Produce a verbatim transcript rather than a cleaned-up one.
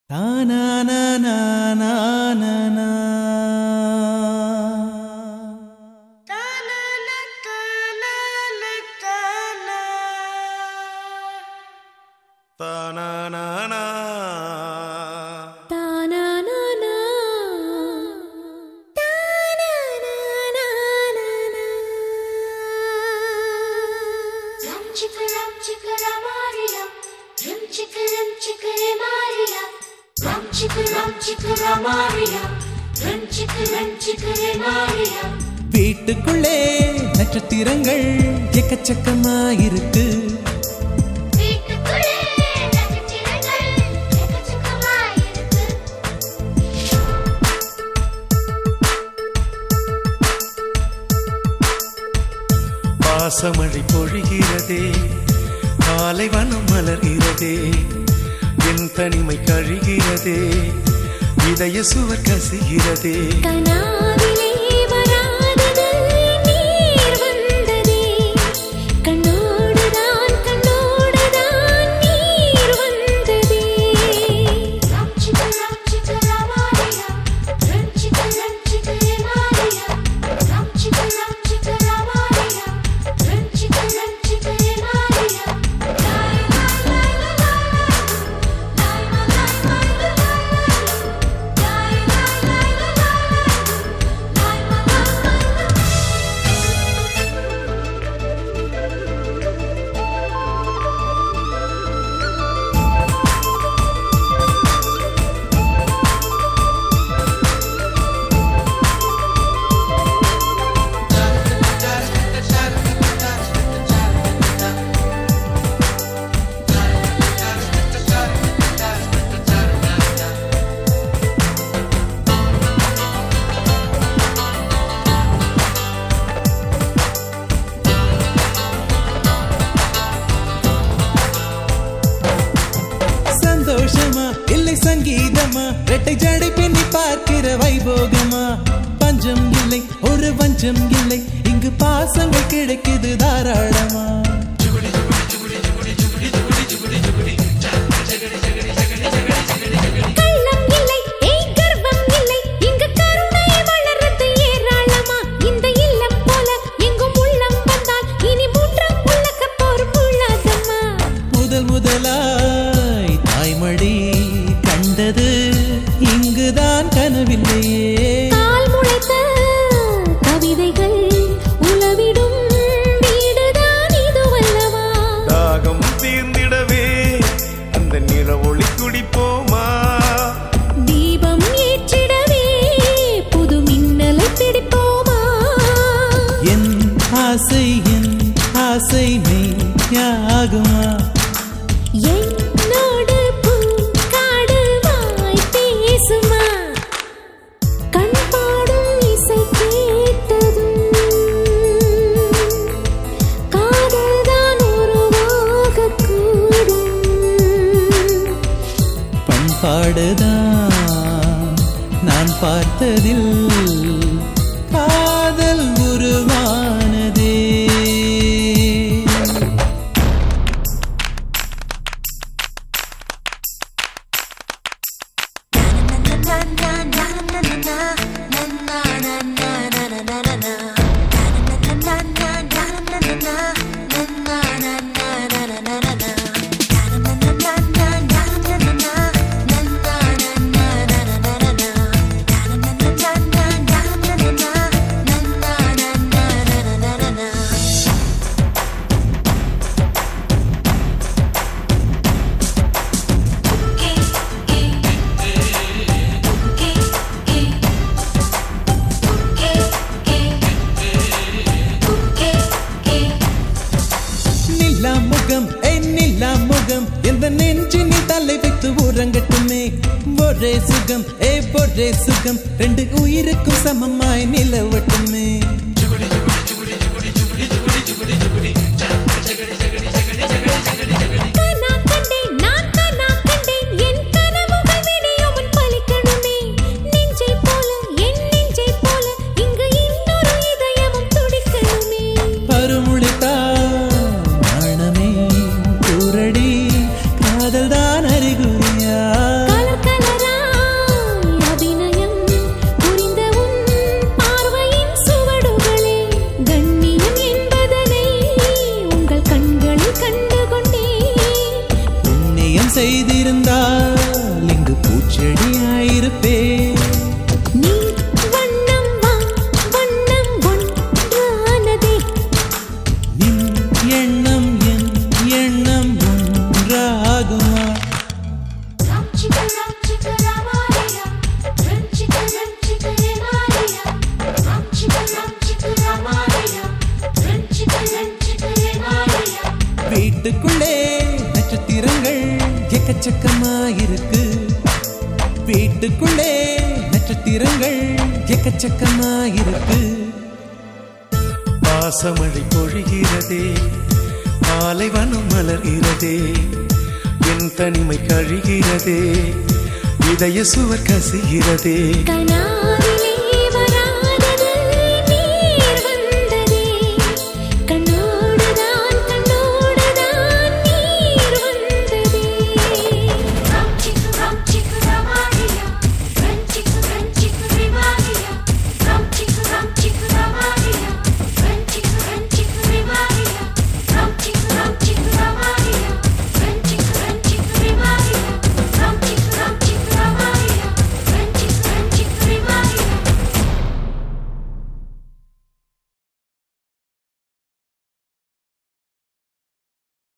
வீட்டுக்குள்ளே நட்சத்திரங்கள் எக்கச்சக்கமாயிருக்கு. பாசமழை பொழிகிறதே, பாலைவனம் மலர்கிறதே, என் தனிமை கழிகிறதே, இதய சுவர் கசிகிறதே. சங்கீதமா ரெட்டை ஜடை பின்னி பார்க்கிற வைபோகமா, பஞ்சம் இல்லை ஒரு வஞ்சம் இல்லை, இங்கு பாசங்கள் கிடைக்குது தாராளமா. முதல் முதலாய் தாய்மடி கண்டது இங்குதான் கனவில்லையே. கால் முளைத்த கவிதைகள் உலவிடும் வீடுதான் இதுவல்லவா. தாகம் தீர்ந்திடவே அந்த நிற ஒளி குடிப்போமா, தீபம் ஏற்றிடவே புது மின்னலை பிடிப்போமா. என் ஆசை என் ஆசை மெய்யாகுமா, என்னோடு பூக்காடு வாய் பேசுமா. கண் பாடும் இசை கேட்டதும் காதல்தான் உருவாகக் கூடும். பண்பாடுதான் நான் பார்த்ததில் காதல் உருவானதே. முகம் என்னில்லா முகம் எந்த நெஞ்சினில் தலை வைத்து உறங்கட்டுமே. ஒரே சுகம் ஏ ஒரே சுகம் ரெண்டு உயிருக்கும் சமமாய் நிலவட்டுமே. காதல் தான் அறிகுறியா. எக்கச்சக்கமாயிருக்கு. வீட்டுக்குள்ளே நட்சத்திரங்கள் எக்கச்சக்கமாயிருக்கு. பாசமழை பொழிகிறதே, பாலைவனம் மலர்கிறதே, என் தனிமை கழிகிறதே, இதய சுவர் கசிகிறதே. கனா